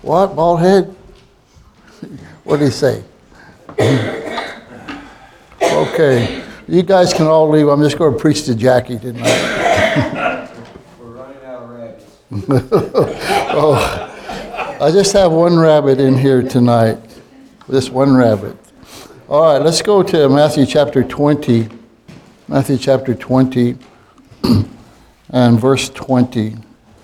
What, bald head? What did he say? Okay, you guys can all leave. I'm just going to preach to Jackie tonight. We're running out of rabbits. Oh, I just have one rabbit in here tonight. Just one rabbit. All right, let's go to Matthew chapter 20. Matthew chapter 20 and verse 20.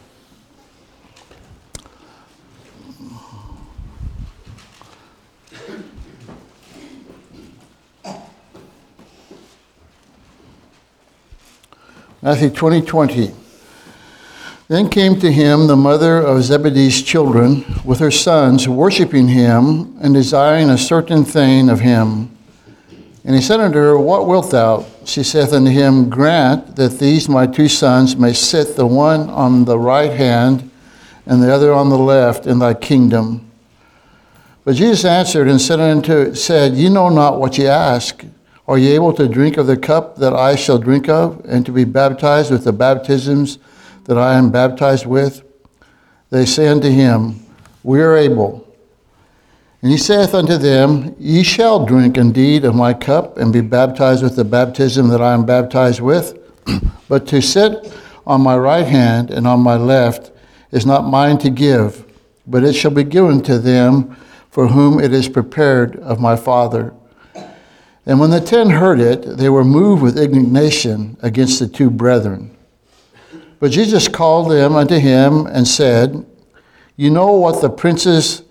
Matthew 20:20. Then came to him the mother of Zebedee's children with her sons, worshiping him and desiring a certain thing of him. And he said unto her, What wilt thou? She saith unto him, Grant that these my two sons may sit, the one on the right hand and the other on the left, in thy kingdom. But Jesus answered and said, Ye know not what ye ask. Are ye able to drink of the cup that I shall drink of, and to be baptized with the baptisms that I am baptized with? They say unto him, We are able. And he saith unto them, Ye shall drink indeed of my cup, and be baptized with the baptism that I am baptized with. But to sit on my right hand and on my left is not mine to give, but it shall be given to them for whom it is prepared of my Father. And when the 10 heard it, they were moved with indignation against the two brethren. But Jesus called them unto him and said, You know that the princes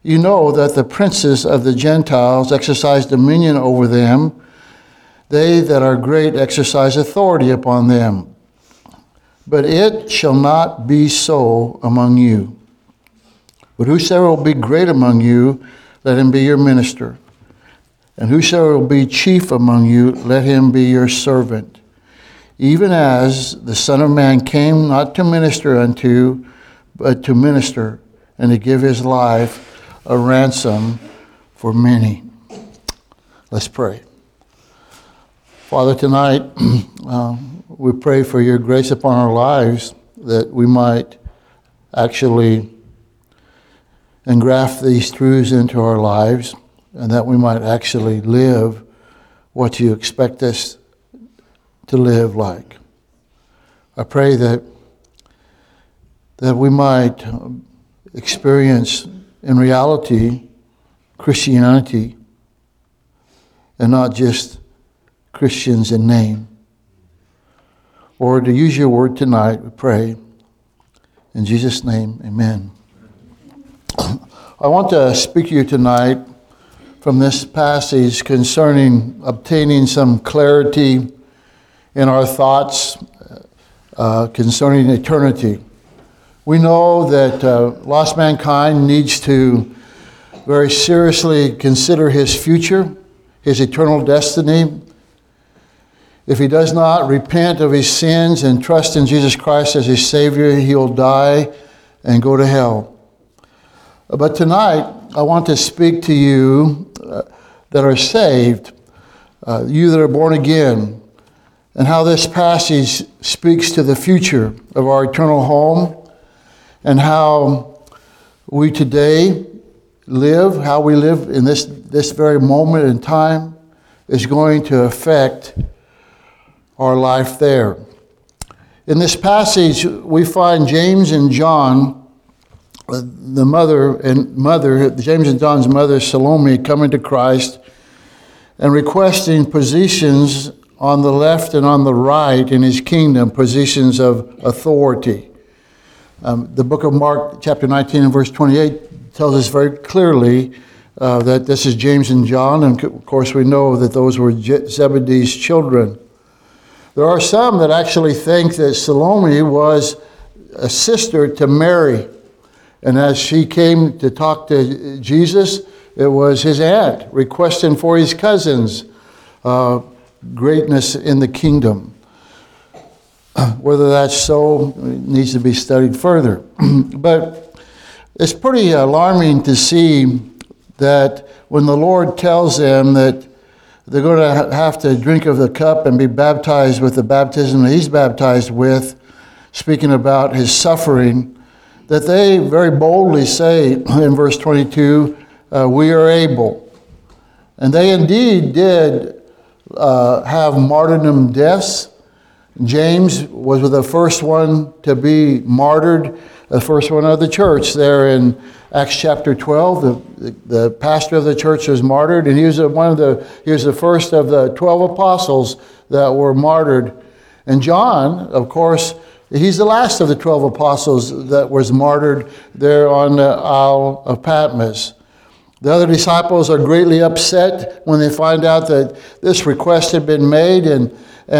of the Gentiles exercise dominion over them. They that are great exercise authority upon them. But it shall not be so among you. But whosoever will be great among you, let him be your minister. And whosoever will be chief among you, let him be your servant. Even as the Son of Man came not to minister unto, but to minister, and to give his life a ransom for many. Let's pray. Father, tonight we pray for your grace upon our lives, that we might actually engraft these truths into our lives, and that we might actually live what you expect us to live like. I pray that we might experience in reality Christianity and not just Christians in name. Lord, to use your word tonight, we pray. In Jesus' name, amen. I want to speak to you tonight from this passage concerning obtaining some clarity in our thoughts concerning eternity. We know that lost mankind needs to very seriously consider his future, his eternal destiny. If he does not repent of his sins and trust in Jesus Christ as his Savior, he will die and go to hell. But tonight, I want to speak to you that are saved, you that are born again, and how this passage speaks to the future of our eternal home, and how we today live, how we live in this very moment in time is going to affect our life there. In this passage, we find James and John, James and John's mother, Salome, coming to Christ and requesting positions on the left and on the right in his kingdom, positions of authority. The book of Mark, chapter 19 and verse 28, tells us very clearly that this is James and John, and of course we know that those were Zebedee's children. There are some that actually think that Salome was a sister to Mary. And as she came to talk to Jesus, it was his aunt requesting for his cousins greatness in the kingdom. Whether that's so needs to be studied further. But it's pretty alarming to see that when the Lord tells them that they're going to have to drink of the cup and be baptized with the baptism that he's baptized with, speaking about his suffering, that they very boldly say in verse 22, we are able. And they indeed did have martyrdom deaths. James was the first one to be martyred, the first one of the church there in Acts chapter 12. The pastor of the church was martyred, and he was the first of the 12 apostles that were martyred. And John, of course, he's the last of the 12 apostles that was martyred there on the Isle of Patmos. The other disciples are greatly upset when they find out that this request had been made, and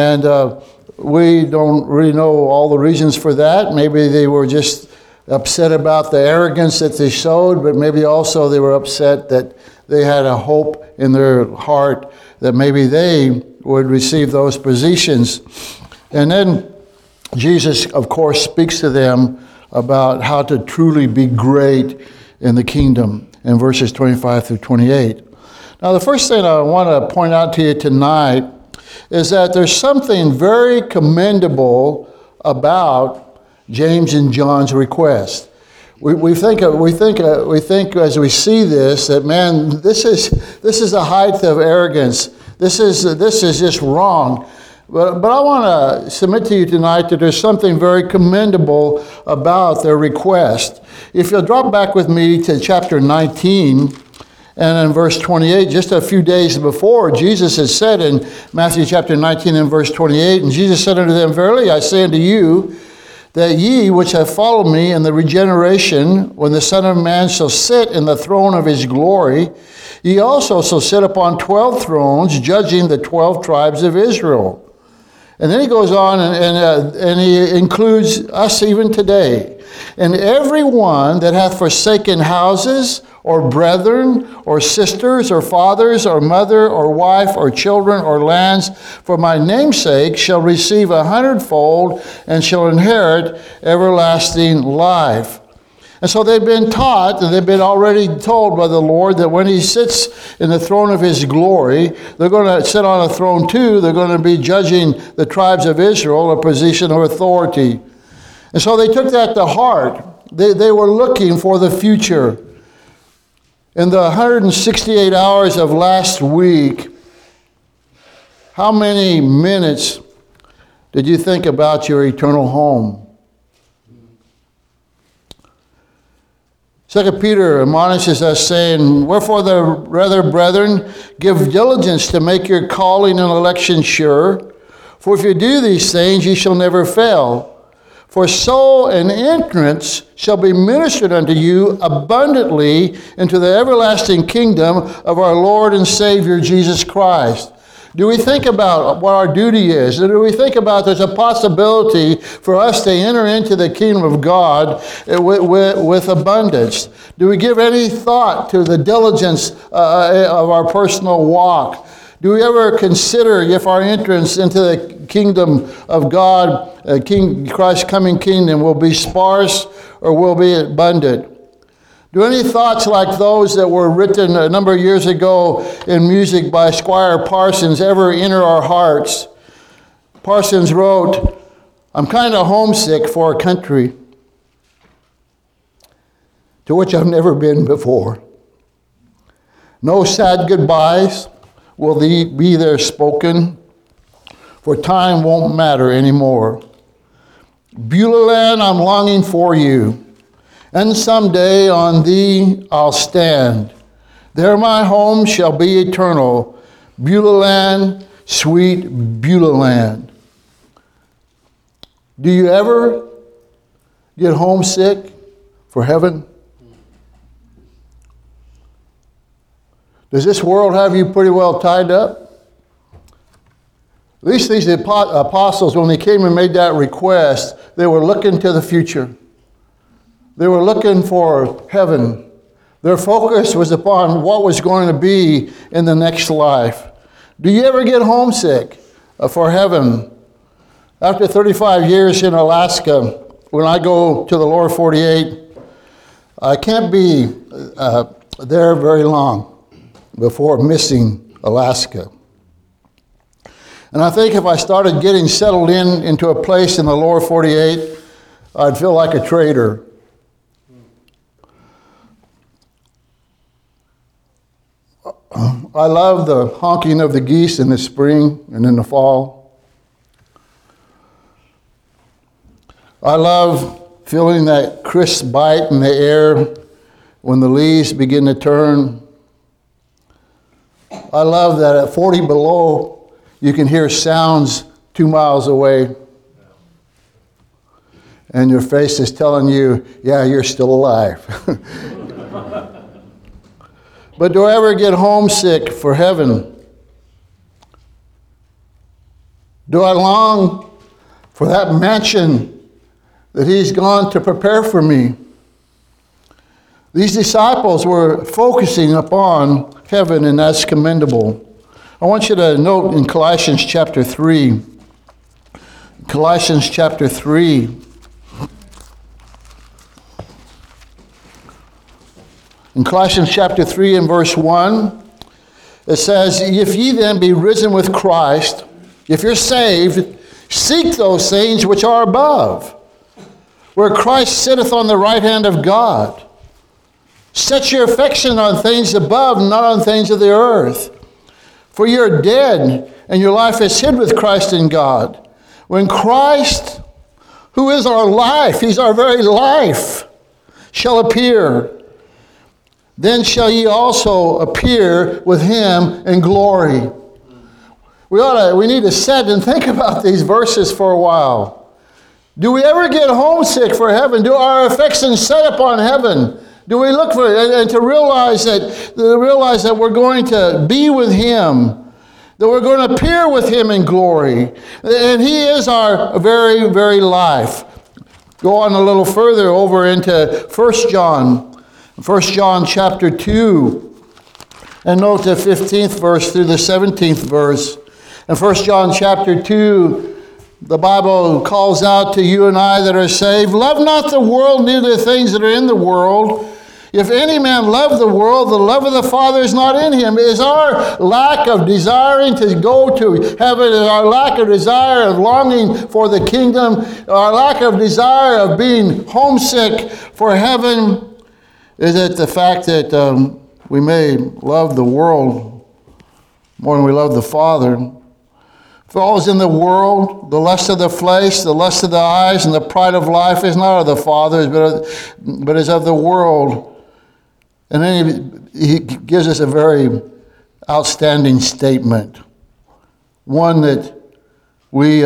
we don't really know all the reasons for that. Maybe they were just upset about the arrogance that they showed, but maybe also they were upset that they had a hope in their heart that maybe they would receive those positions. And then Jesus, of course, speaks to them about how to truly be great in the kingdom in verses 25 through 28. Now, the first thing I want to point out to you tonight is that there's something very commendable about James and John's request. We think as we see this that, man, this is a height of arrogance. This is just wrong. But I want to submit to you tonight that there's something very commendable about their request. If you'll drop back with me to chapter 19 and in verse 28, just a few days before, Jesus had said in Matthew chapter 19 and verse 28, and Jesus said unto them, Verily I say unto you, that ye which have followed me in the regeneration, when the Son of Man shall sit in the throne of his glory, ye also shall sit upon 12 thrones, judging the 12 tribes of Israel. And then he goes on and he includes us even today. And every one that hath forsaken houses, or brethren, or sisters, or fathers, or mother, or wife, or children, or lands, for my name's sake, shall receive 100-fold, and shall inherit everlasting life. And so they've been taught, and they've been already told by the Lord that when he sits in the throne of his glory, they're going to sit on a throne too. They're going to be judging the tribes of Israel, a position of authority. And so they took that to heart. They were looking for the future. In the 168 hours of last week, how many minutes did you think about your eternal home? 2 Peter admonishes us, saying, Wherefore, rather, brethren, give diligence to make your calling and election sure. For if you do these things, ye shall never fail. For so an entrance shall be ministered unto you abundantly into the everlasting kingdom of our Lord and Savior Jesus Christ. Do we think about what our duty is? Do we think about there's a possibility for us to enter into the kingdom of God with abundance? Do we give any thought to the diligence of our personal walk? Do we ever consider if our entrance into the kingdom of God, Christ's coming kingdom, will be sparse or will be abundant? Do any thoughts like those that were written a number of years ago in music by Squire Parsons ever enter our hearts? Parsons wrote, I'm kind of homesick for a country to which I've never been before. No sad goodbyes will be there spoken, for time won't matter anymore. Beulah land, I'm longing for you, and someday on thee I'll stand. There my home shall be eternal. Beulah land, sweet Beulah land. Do you ever get homesick for heaven? Does this world have you pretty well tied up? At least these apostles, when they came and made that request, they were looking to the future. They were looking for heaven. Their focus was upon what was going to be in the next life. Do you ever get homesick for heaven? After 35 years in Alaska, when I go to the lower 48, I can't be there very long before missing Alaska. And I think if I started getting settled into a place in the lower 48, I'd feel like a traitor. I love the honking of the geese in the spring and in the fall. I love feeling that crisp bite in the air when the leaves begin to turn. I love that at 40 below, you can hear sounds 2 miles away. And your face is telling you, yeah, you're still alive. But do I ever get homesick for heaven? Do I long for that mansion that he's gone to prepare for me? These disciples were focusing upon heaven, and that's commendable. I want you to note in Colossians chapter 3. Colossians chapter 3. In Colossians chapter 3 and verse 1, it says, if ye then be risen with Christ, if you're saved, seek those things which are above, where Christ sitteth on the right hand of God. Set your affection on things above, not on things of the earth. For you're dead, and your life is hid with Christ in God. When Christ, who is our life, he's our very life, shall appear, then shall ye also appear with him in glory. We need to sit and think about these verses for a while. Do we ever get homesick for heaven? Do our affections set upon heaven? Do we look for it and to realize that we're going to be with him, that we're going to appear with him in glory, and he is our very, very life. Go on a little further over into 1 John. 1 John chapter 2, and note the 15th verse through the 17th verse. In 1 John chapter 2, the Bible calls out to you and I that are saved, love not the world, neither the things that are in the world. If any man love the world, the love of the Father is not in him. It is our lack of desiring to go to heaven, is our lack of desire of longing for the kingdom, our lack of desire of being homesick for heaven. Is it the fact that we may love the world more than we love the Father? For all is in the world, the lust of the flesh, the lust of the eyes, and the pride of life is not of the Father, but is of the world. And then he gives us a very outstanding statement. One that we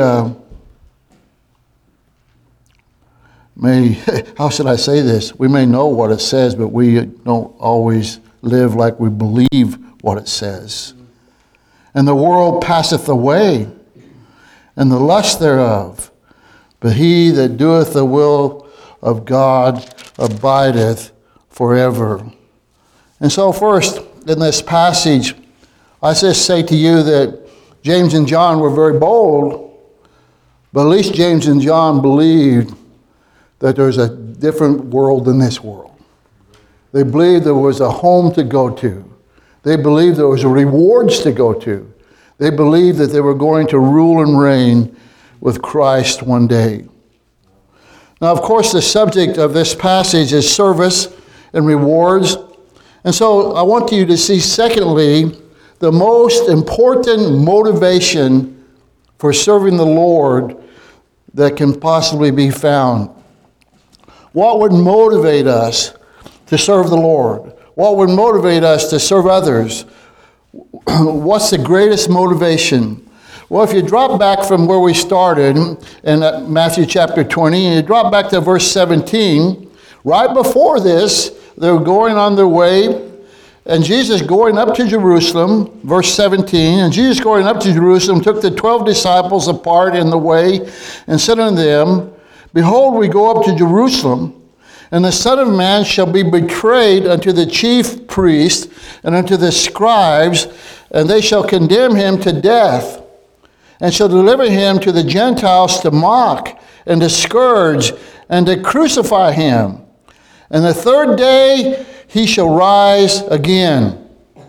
how should I say this? We may know what it says, but we don't always live like we believe what it says. And the world passeth away, and the lust thereof. But he that doeth the will of God abideth forever. And so first, in this passage, I just say to you that James and John were very bold, but at least James and John believed that there's a different world than this world. They believed there was a home to go to. They believed there was rewards to go to. They believed that they were going to rule and reign with Christ one day. Now, of course, the subject of this passage is service and rewards. And so I want you to see, secondly, the most important motivation for serving the Lord that can possibly be found. What would motivate us to serve the Lord? What would motivate us to serve others? What's the greatest motivation? Well, if you drop back from where we started in Matthew chapter 20, and you drop back to verse 17, right before this, they're going on their way, and Jesus going up to Jerusalem, verse 17, and Jesus going up to Jerusalem took the 12 disciples apart in the way and said unto them, Behold, we go up to Jerusalem, and the Son of Man shall be betrayed unto the chief priests and unto the scribes, and they shall condemn him to death, and shall deliver him to the Gentiles to mock, and to scourge, and to crucify him. And the third day he shall rise again.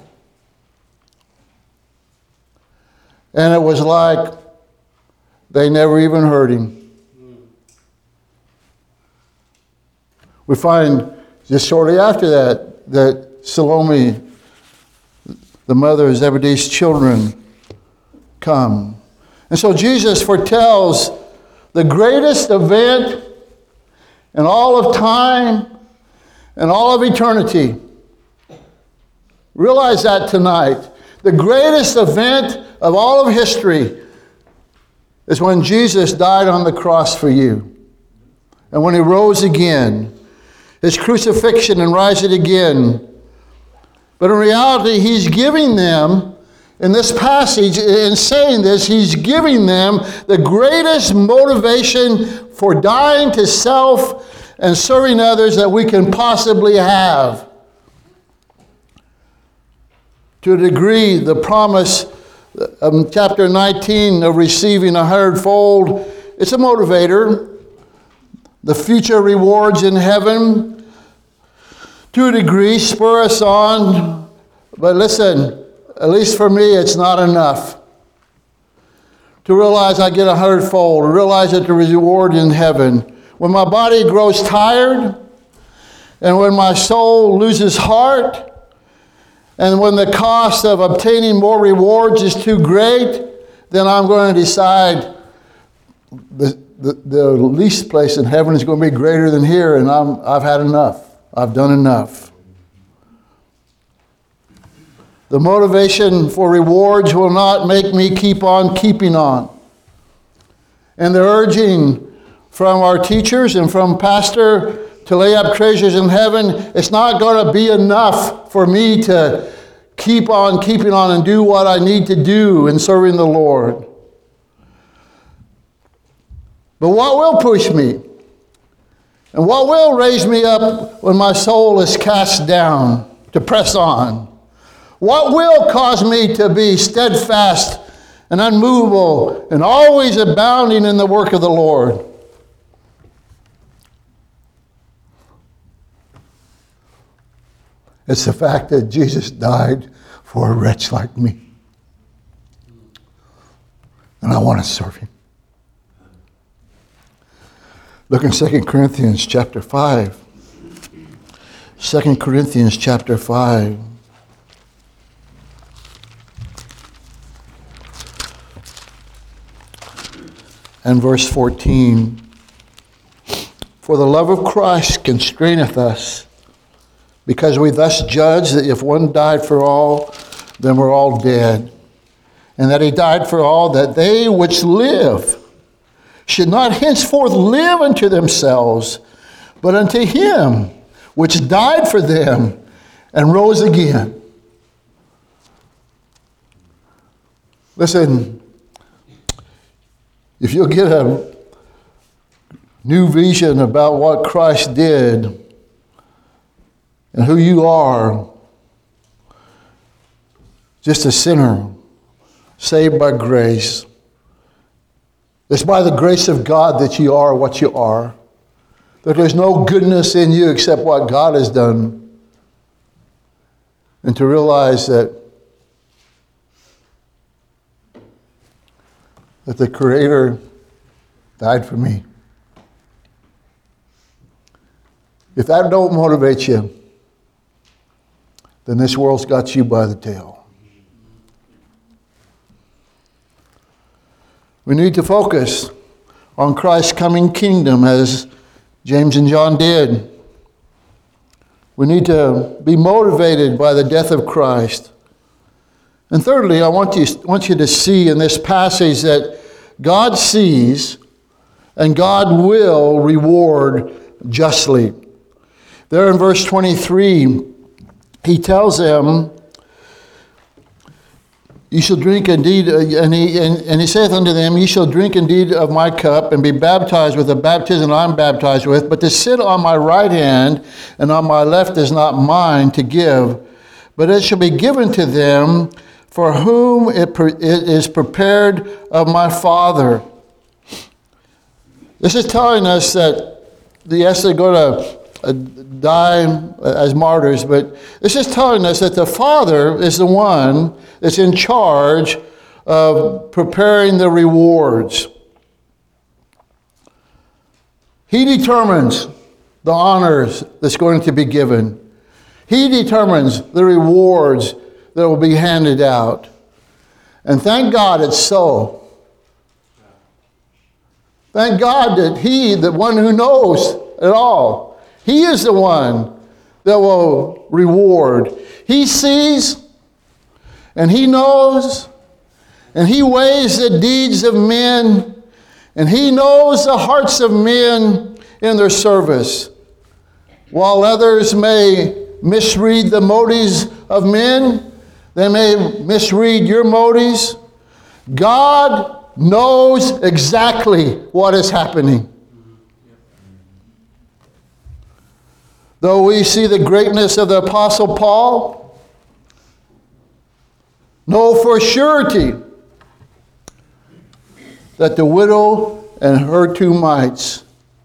And it was like they never even heard him. We find just shortly after that Salome the mother of Zebedee's children, come. And so Jesus foretells the greatest event in all of time and all of eternity. Realize that tonight. The greatest event of all of history is when Jesus died on the cross for you. And when he rose again, his crucifixion and rising again. But in reality, he's giving them, in this passage, in saying this, he's giving them the greatest motivation for dying to self and serving others that we can possibly have. To a degree, the promise of chapter 19 of receiving 100-fold, it's a motivator. The future rewards in heaven, to a degree, spur us on. But listen, at least for me, it's not enough. To realize I get 100-fold, to realize that the reward in heaven. When my body grows tired, and when my soul loses heart, and when the cost of obtaining more rewards is too great, then I'm going to decide the least place in heaven is going to be greater than here, and I've had enough. I've done enough. The motivation for rewards will not make me keep on keeping on. And the urging from our teachers and from Pastor to lay up treasures in heaven, it's not going to be enough for me to keep on keeping on and do what I need to do in serving the Lord. But what will push me? And what will raise me up when my soul is cast down to press on? What will cause me to be steadfast and unmovable and always abounding in the work of the Lord? It's the fact that Jesus died for a wretch like me. And I want to serve him. Look in 2 Corinthians chapter 5. 2 Corinthians chapter 5. And verse 14. For the love of Christ constraineth us, because we thus judge that if one died for all, then we're all dead. And that he died for all, that they which live should not henceforth live unto themselves, but unto him which died for them and rose again. Listen, if you'll get a new vision about what Christ did and who you are, just a sinner saved by grace. It's by the grace of God that you are what you are. That there's no goodness in you except what God has done. And to realize that the Creator died for me. If that don't motivate you, then this world's got you by the tail. We need to focus on Christ's coming kingdom as James and John did. We need to be motivated by the death of Christ. And thirdly, I want you to see in this passage that God sees and God will reward justly. There in verse 23, he tells them, "You shall drink indeed," and he saith unto them, "Ye shall drink indeed of my cup, and be baptized with the baptism I'm baptized with. But to sit on my right hand and on my left is not mine to give, but it shall be given to them for whom it is prepared of my Father." This is telling us that, yes, they're going to die as martyrs, but this is telling us that the Father is the one that's in charge of preparing the rewards. He determines the honors that's going to be given. He determines the rewards that will be handed out. And thank God it's so. Thank God that He, the one who knows it all, He is the one that will reward. He sees and He knows and He weighs the deeds of men and He knows the hearts of men in their service. While others may misread the motives of men, they may misread your motives, God knows exactly what is happening. Though we see the greatness of the Apostle Paul, know for surety that the widow and her 2 mites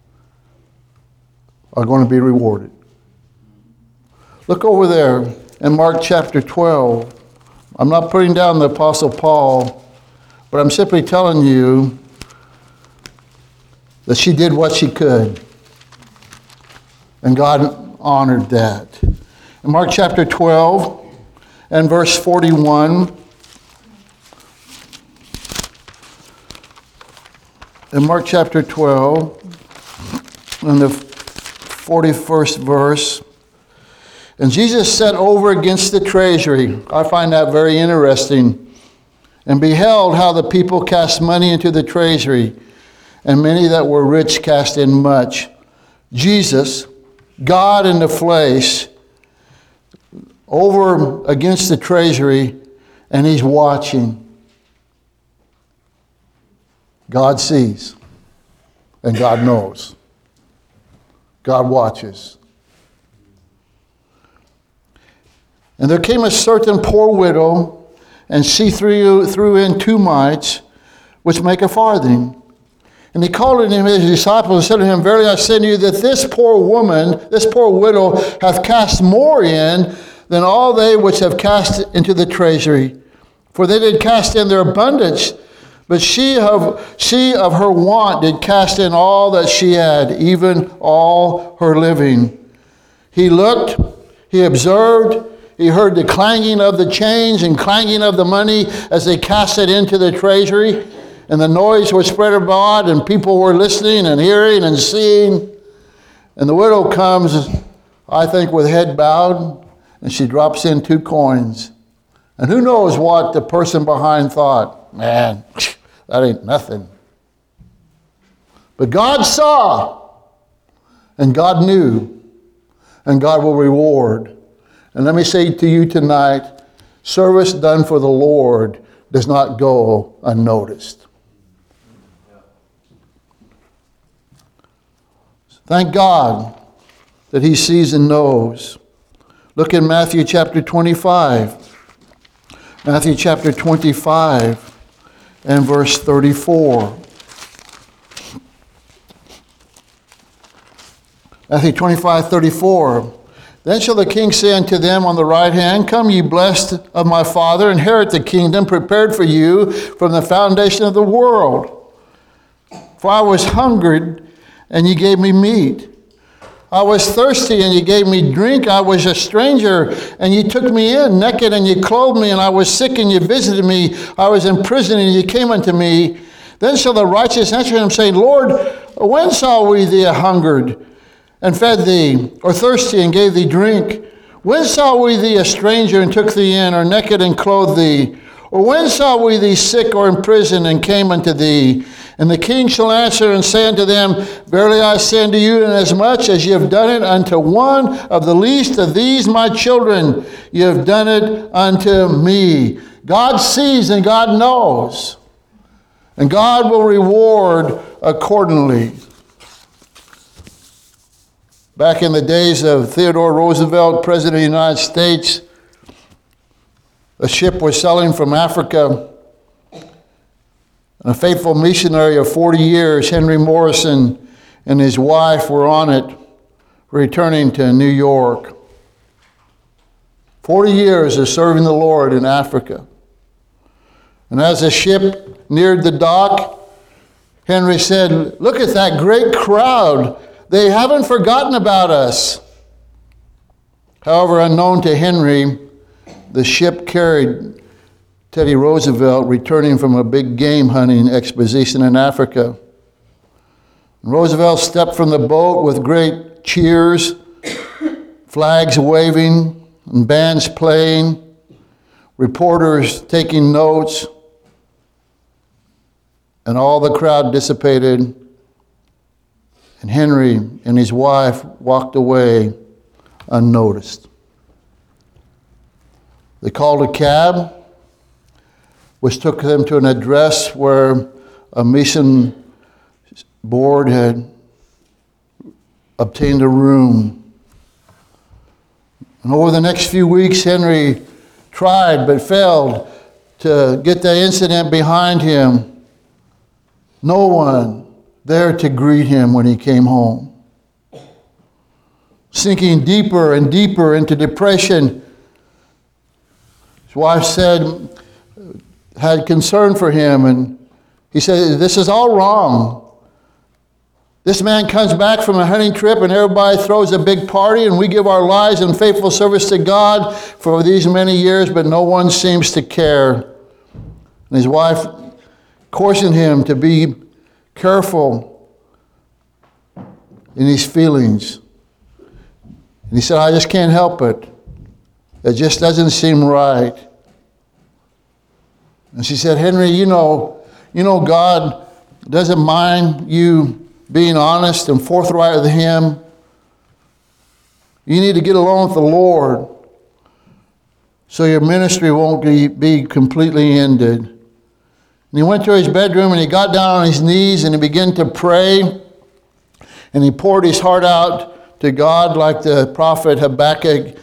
are going to be rewarded. Look over there in Mark chapter 12. I'm not putting down the Apostle Paul, but I'm simply telling you that she did what she could. And God honored that. In Mark chapter 12 and verse 41, in Mark chapter 12 and the 41st verse, and Jesus sat over against the treasury. I find that very interesting. And beheld how the people cast money into the treasury, and many that were rich cast in much. Jesus, God in the flesh, over against the treasury, and He's watching. God sees, and God knows. God watches. And there came a certain poor widow, and she threw in 2 mites, which make a farthing. And he called unto him his disciples and said to him, Verily I say to you that this poor woman, this poor widow, hath cast more in than all they which have cast into the treasury. For they did cast in their abundance, but she of her want did cast in all that she had, even all her living. He looked, he observed, he heard the clanging of the change and clanging of the money as they cast it into the treasury. And the noise was spread abroad, and people were listening and hearing and seeing. And the widow comes, I think, with head bowed, and she drops in 2 coins. And who knows what the person behind thought? Man, that ain't nothing. But God saw, and God knew, and God will reward. And let me say to you tonight, service done for the Lord does not go unnoticed. Thank God that He sees and knows. Look in Matthew chapter 25. Matthew chapter 25 and verse 34. Matthew 25:34. Then shall the king say unto them on the right hand, Come, ye blessed of my Father, inherit the kingdom prepared for you from the foundation of the world. For I was hungered, and ye gave me meat. I was thirsty, and ye gave me drink. I was a stranger, and ye took me in. Naked, and ye clothed me. And I was sick, and ye visited me. I was in prison, and ye came unto me. Then shall the righteous answer him, saying, Lord, when saw we thee hungered, and fed thee, or thirsty, and gave thee drink? When saw we thee a stranger, and took thee in, or naked, and clothed thee? Or when saw we thee sick or in prison, and came unto thee? And the king shall answer and say unto them, Verily I say unto you, inasmuch as ye have done it unto one of the least of these my children, ye have done it unto me. God sees and God knows. And God will reward accordingly. Back in the days of Theodore Roosevelt, President of the United States, a ship was sailing from Africa. And a faithful missionary of 40 years, Henry Morrison, and his wife were on it, returning to New York. 40 years of serving the Lord in Africa. And as the ship neared the dock, Henry said, Look at that great crowd. They haven't forgotten about us. However, unknown to Henry, the ship carried Teddy Roosevelt returning from a big game hunting expedition in Africa. Roosevelt stepped from the boat with great cheers, flags waving, and bands playing, reporters taking notes, and all the crowd dissipated, and Henry and his wife walked away unnoticed. They called a cab, which took them to an address where a mission board had obtained a room. And over the next few weeks, Henry tried but failed to get the incident behind him. No one there to greet him when he came home. Sinking deeper and deeper into depression, his wife had concern for him, and he said, "This is all wrong. This man comes back from a hunting trip and everybody throws a big party and we give our lives in faithful service to God for these many years, but no one seems to care." And his wife cautioned him to be careful in his feelings. And he said, "I just can't help it. It just doesn't seem right." And she said, "Henry, you know God doesn't mind you being honest and forthright with Him. You need to get along with the Lord so your ministry won't be completely ended." And he went to his bedroom and he got down on his knees and he began to pray. And he poured his heart out to God like the prophet Habakkuk,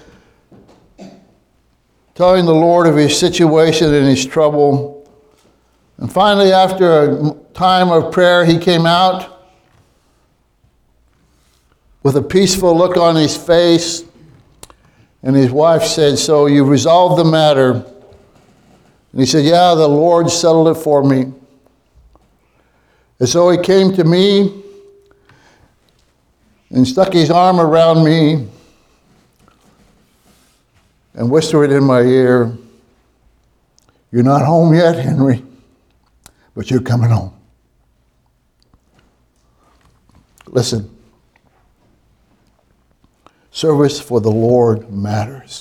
telling the Lord of his situation and his trouble. And finally, after a time of prayer, he came out with a peaceful look on his face. And his wife said, "So you resolved the matter?" And he said, "Yeah, the Lord settled it for me." And so he came to me and stuck his arm around me and whispered in my ear, "You're not home yet, Henry, but you're coming home." Listen, service for the Lord matters.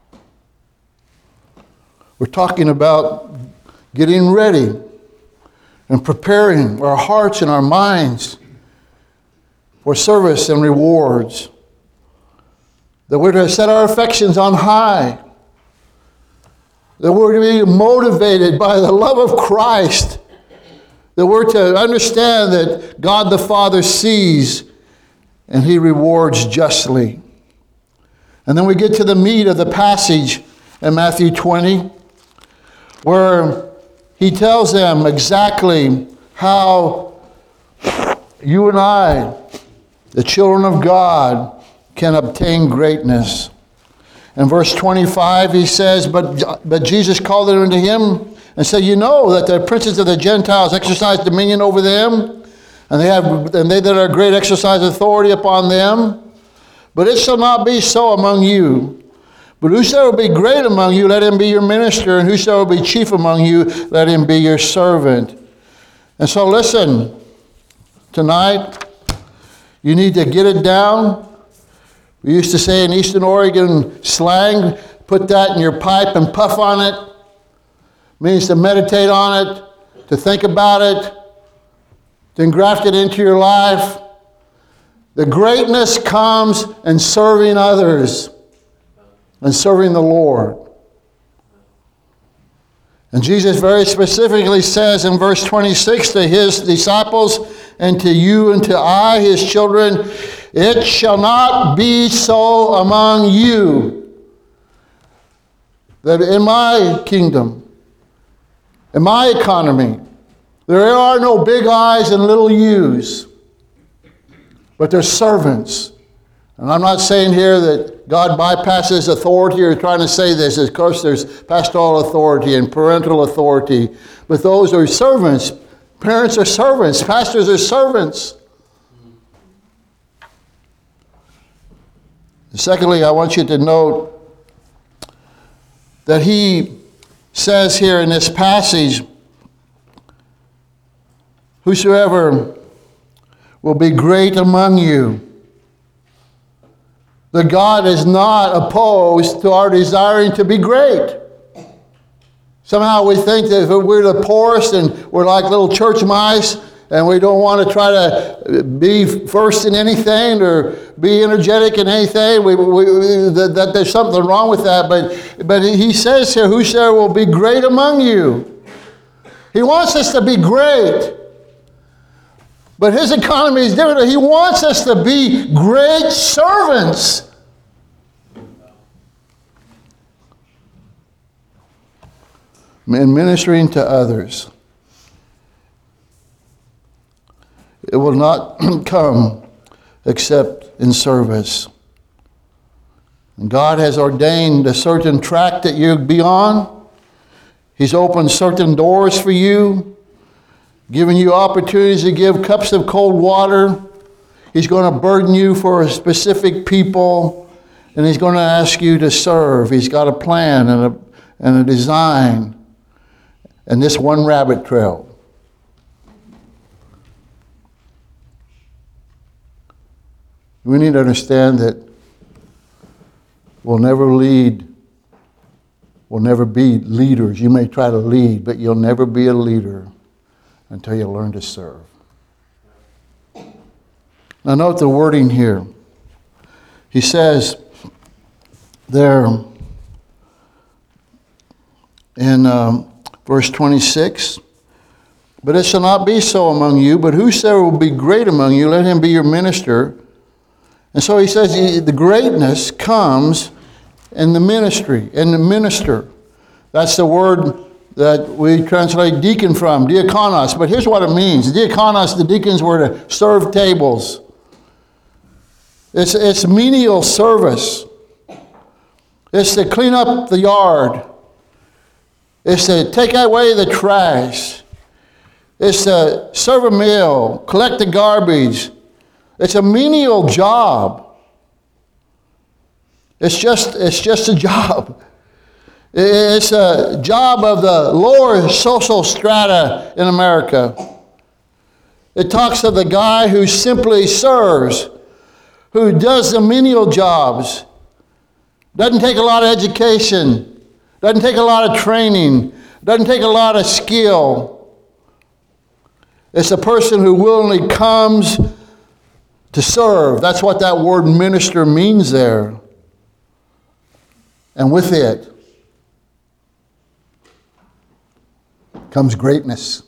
We're talking about getting ready and preparing our hearts and our minds for service and rewards. That we're to set our affections on high. That we're to be motivated by the love of Christ. That we're to understand that God the Father sees and He rewards justly. And then we get to the meat of the passage in Matthew 20, where He tells them exactly how you and I, the children of God, can obtain greatness. In verse 25, He says, But Jesus called them unto Him and said, "You know that the princes of the Gentiles exercise dominion over them, and they that are great exercise authority upon them. But it shall not be so among you. But whosoever be great among you, let him be your minister, and whosoever be chief among you, let him be your servant." And so listen, tonight, you need to get it down. We used to say in Eastern Oregon slang, put that in your pipe and puff on it. It means to meditate on it, to think about it, to engraft it into your life. The greatness comes in serving others and serving the Lord. And Jesus very specifically says in verse 26 to His disciples, "And to you and to I, His children, it shall not be so among you, that in my kingdom, in my economy, there are no big I's and little U's, but they're servants." And I'm not saying here that God bypasses authority or trying to say this. Of course, there's pastoral authority and parental authority, but those are servants. Parents are servants. Pastors are servants. Secondly, I want you to note that he says here in this passage, whosoever will be great among you. That God is not opposed to our desiring to be great. Somehow we think that if we're the poorest and we're like little church mice and we don't want to try to be first in anything or be energetic in anything, that there's something wrong with that. But he says here, whosoever will be great among you. He wants us to be great. But his economy is different. He wants us to be great servants. In ministering to others. It will not come except in service. And God has ordained a certain track that you'll be on. He's opened certain doors for you. Giving you opportunities to give cups of cold water. He's going to burden you for a specific people, and he's going to ask you to serve. He's got a plan and a design, and this one rabbit trail. We need to understand that we'll never lead, we'll never be leaders. You may try to lead, but you'll never be a leader until you learn to serve. Now note the wording here. He says there in verse 26, but it shall not be so among you, but whosoever will be great among you, let him be your minister. And so he says the greatness comes in the ministry, in the minister. That's the word that we translate deacon from, diakonos. But here's what it means. Diakonos, the deacons were to serve tables. It's menial service. It's to clean up the yard. It's to take away the trash. It's to serve a meal, collect the garbage. It's a menial job. It's just a job. It's a job of the lower social strata in America. It talks of the guy who simply serves, who does the menial jobs, doesn't take a lot of education, doesn't take a lot of training, doesn't take a lot of skill. It's a person who willingly comes to serve. That's what that word minister means there. And with it comes greatness.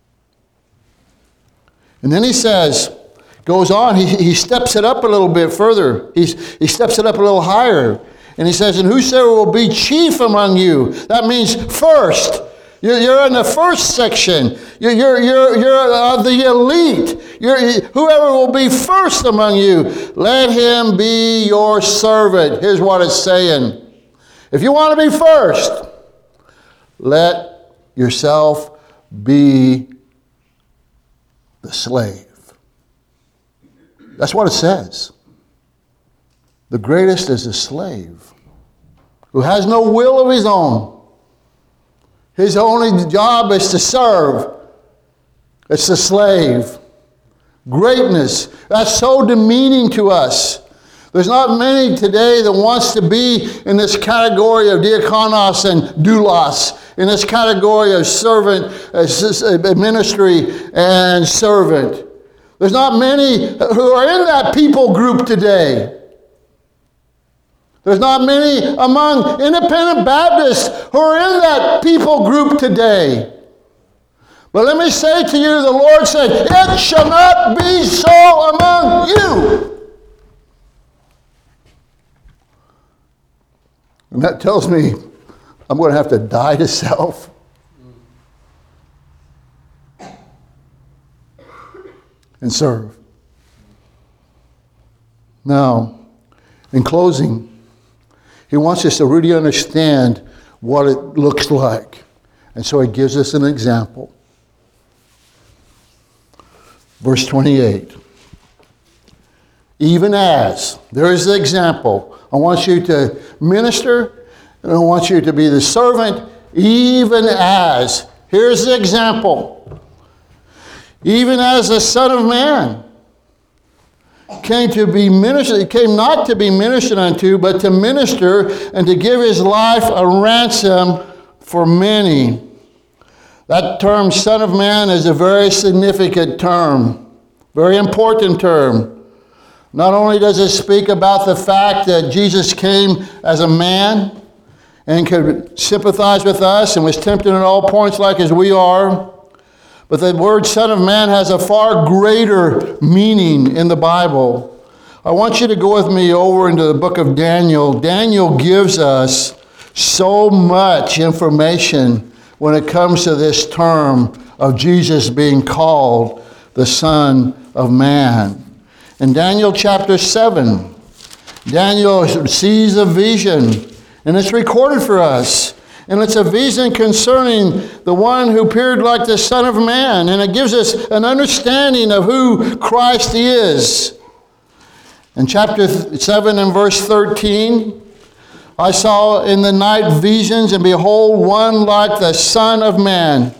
And then he says, goes on, he steps it up a little bit further. He steps it up a little higher. And he says, and whosoever will be chief among you. That means first. You're in the first section. You're of the elite. Whoever will be first among you, let him be your servant. Here's what it's saying. If you want to be first, let yourself be the slave. That's what it says. The greatest is a slave who has no will of his own. His only job is to serve. It's the slave. Greatness. That's so demeaning to us. There's not many today that wants to be in this category of diakonos and doulos, in this category of servant, ministry and servant. There's not many who are in that people group today. There's not many among independent Baptists who are in that people group today. But let me say to you, the Lord said, it shall not be so among you. And that tells me I'm going to have to die to self. And serve. Now, in closing, he wants us to really understand what it looks like. And so he gives us an example. Verse 28. Even as, there is the example. I want you to minister And I want you to be the servant even as, here's the example, even as the Son of Man came to be ministered, came not to be ministered unto, but to minister and to give his life a ransom for many. That term, Son of Man, is a very significant term, very important term. Not only does it speak about the fact that Jesus came as a man and could sympathize with us and was tempted at all points like as we are, but the word Son of Man has a far greater meaning in the Bible. I want you to go with me over into the book of Daniel. Daniel gives us so much information when it comes to this term of Jesus being called the Son of Man. In Daniel chapter 7, Daniel sees a vision, and it's recorded for us. And it's a vision concerning the one who appeared like the Son of Man. And it gives us an understanding of who Christ is. In chapter 7 and verse 13, I saw in the night visions, and behold, one like the Son of Man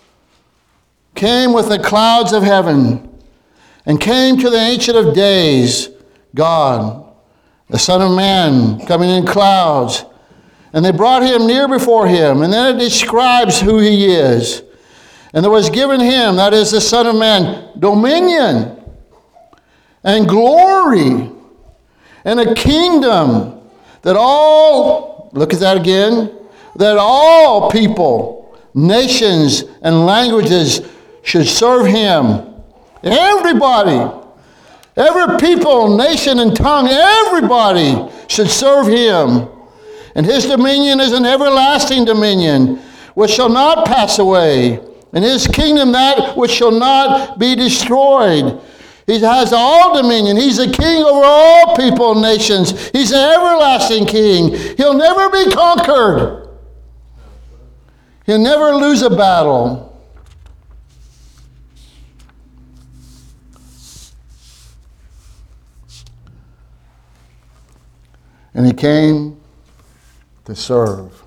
came with the clouds of heaven, and came to the Ancient of Days, God, the Son of Man, coming in clouds. And they brought him near before him. And then it describes who he is. And there was given him, that is the Son of Man, dominion and glory and a kingdom that all, look at that again, that all people, nations, and languages should serve him. Everybody, every people, nation, and tongue, everybody should serve him. And his dominion is an everlasting dominion, which shall not pass away. And his kingdom that which shall not be destroyed. He has all dominion. He's the king over all people and nations. He's an everlasting king. He'll never be conquered. He'll never lose a battle. And he came to serve.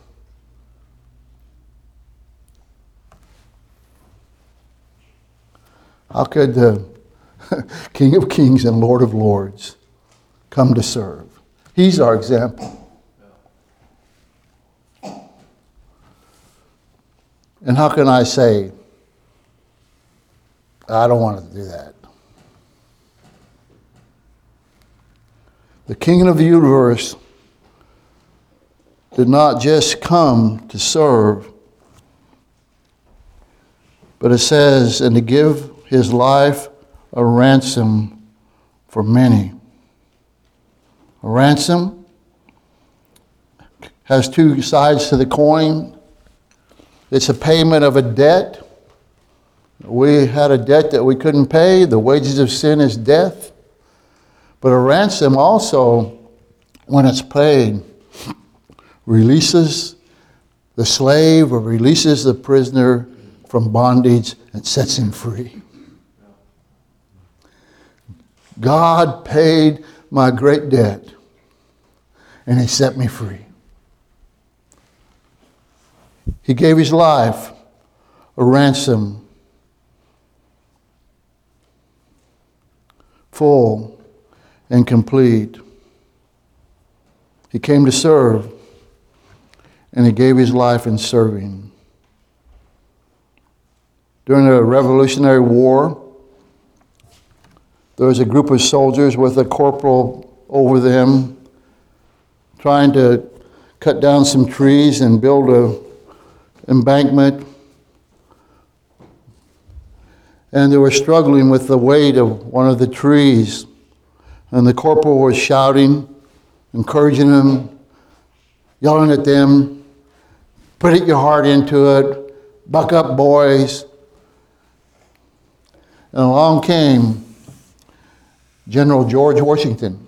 How could the King of Kings and Lord of Lords come to serve? He's our example. And how can I say, I don't want to do that? The King of the universe did not just come to serve, but it says, and to give his life a ransom for many. A ransom has two sides to the coin. It's a payment of a debt. We had a debt that we couldn't pay. The wages of sin is death. But a ransom also, when it's paid, releases the slave or releases the prisoner from bondage and sets him free. God paid my great debt, and he set me free. He gave his life a ransom, full and complete. He came to serve, and he gave his life in serving. During the Revolutionary War, there was a group of soldiers with a corporal over them trying to cut down some trees and build an embankment. And they were struggling with the weight of one of the trees. And the corporal was shouting, encouraging them, yelling at them, put your heart into it, buck up, boys. And along came General George Washington.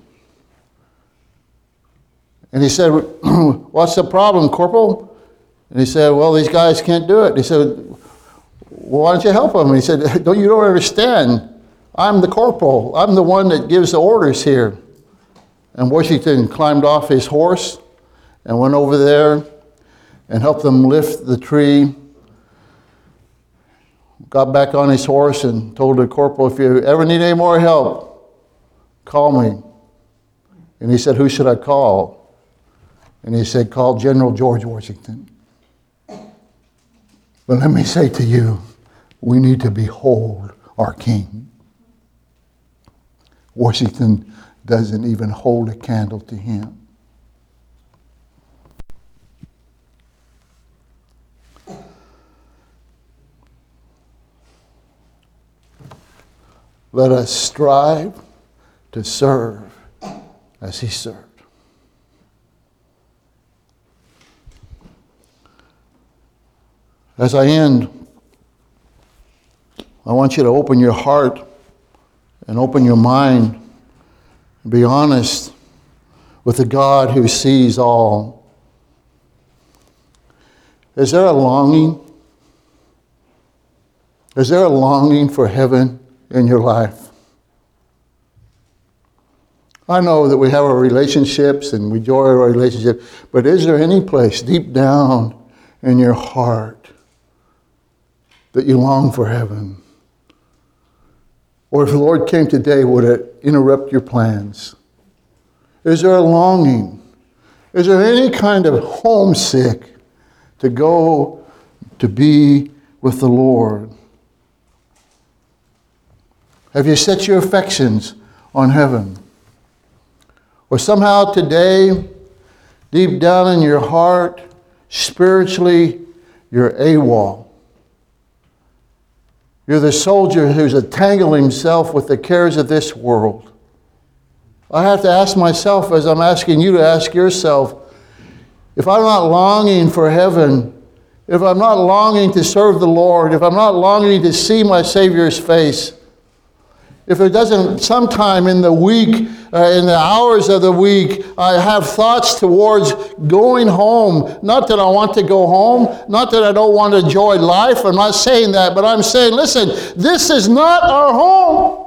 And he said, what's the problem, Corporal? And he said, well, these guys can't do it. He said, well, why don't you help them? And he said, you don't understand. I'm the corporal. I'm the one that gives the orders here. And Washington climbed off his horse and went over there and helped them lift the tree. Got back on his horse and told the corporal, if you ever need any more help, call me. And he said, who should I call? And he said, call General George Washington. But let me say to you, we need to behold our King. Washington doesn't even hold a candle to him. Let us strive to serve as he served. As I end, I want you to open your heart and open your mind and be honest with the God who sees all. Is there a longing? Is there a longing for heaven in your life? I know that we have our relationships and we enjoy our relationship, but is there any place deep down in your heart that you long for heaven? Or if the Lord came today, would it interrupt your plans? Is there a longing? Is there any kind of homesick to go to be with the Lord? Have you set your affections on heaven? Or somehow today, deep down in your heart, spiritually, you're AWOL. You're the soldier who's entangling himself with the cares of this world. I have to ask myself, as I'm asking you to ask yourself, if I'm not longing for heaven, if I'm not longing to serve the Lord, if I'm not longing to see my Savior's face, if it doesn't sometime in the week, in the hours of the week, I have thoughts towards going home. Not that I want to go home, not that I don't want to enjoy life. I'm not saying that, but I'm saying, listen, this is not our home.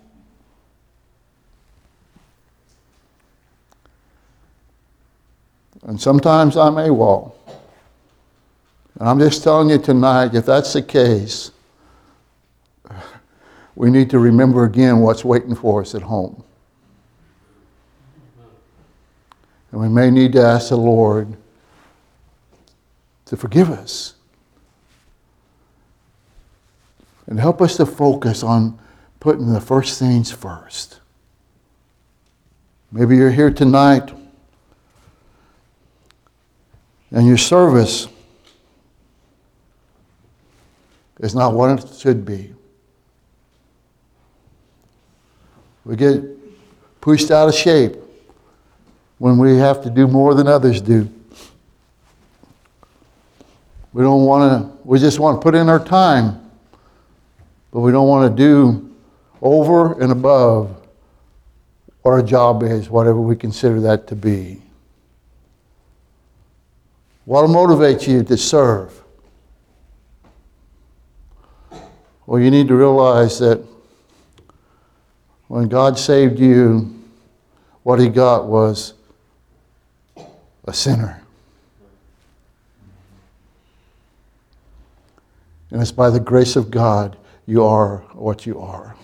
And sometimes I'm AWOL. And I'm just telling you tonight, if that's the case, we need to remember again what's waiting for us at home. And we may need to ask the Lord to forgive us and help us to focus on putting the first things first. Maybe you're here tonight and your service is not what it should be. We get pushed out of shape when we have to do more than others do. We just want to put in our time, but we don't want to do over and above what our job is, whatever we consider that to be. What motivates you to serve? Well, you need to realize that when God saved you, what he got was a sinner. And it's by the grace of God you are what you are.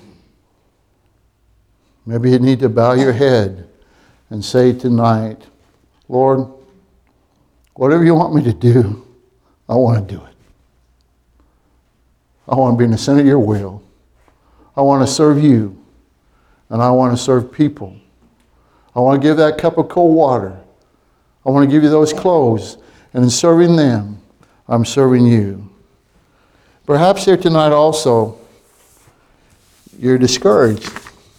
Maybe you need to bow your head and say tonight, Lord, whatever you want me to do, I want to do it. I want to be in the center of your will. I want to serve you. And I want to serve people. I want to give that cup of cold water. I want to give you those clothes. And in serving them, I'm serving you. Perhaps here tonight also, you're discouraged.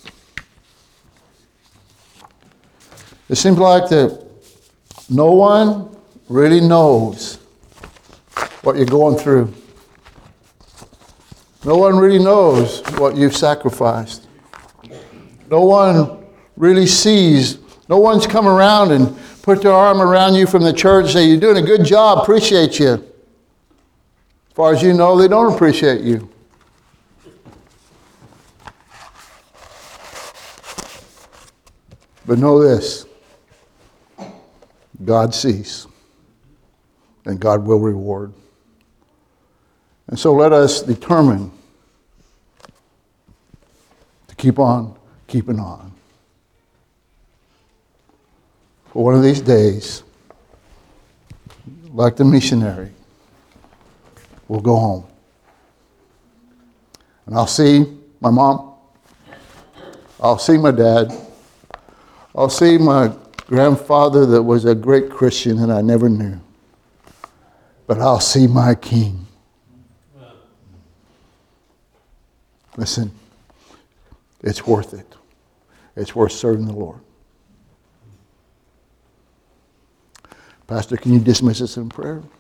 It seems like that no one really knows what you're going through. No one really knows what you've sacrificed. No one really sees. No one's come around and put their arm around you from the church and say, you're doing a good job, appreciate you. As far as you know, they don't appreciate you. But know this. God sees, and God will reward. And so let us determine to keep on keeping on. For one of these days, like the missionary, we'll go home. And I'll see my mom. I'll see my dad. I'll see my grandfather that was a great Christian and I never knew. But I'll see my King. Listen, it's worth it. It's worth serving the Lord. Pastor, can you dismiss us in prayer?